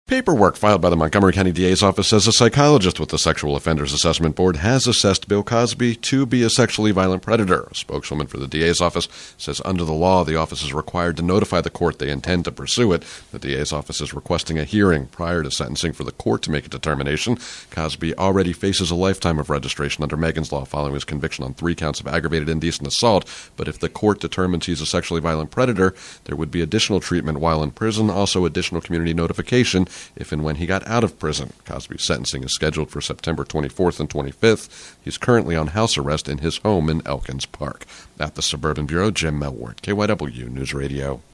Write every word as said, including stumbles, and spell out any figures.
Paperwork filed by the Montgomery County D A's office says a psychologist with the Sexual Offenders Assessment Board has assessed Bill Cosby to be a sexually violent predator. A spokeswoman for the D A's office says under the law, the office is required to notify the court they intend to pursue it. The D A's office is requesting a hearing prior to sentencing for the court to make a determination. Cosby already faces a lifetime of registration under Megan's Law following his conviction on three counts of aggravated indecent assault. But if the court determines he's a sexually violent predator, there would be additional treatment while in prison, also additional community notification if and when he got out of prison. Cosby's sentencing is scheduled for September twenty-fourth and twenty-fifth. He's currently on house arrest in his home in Elkins Park. At the Suburban Bureau, Jim Melwart, K Y W News Radio.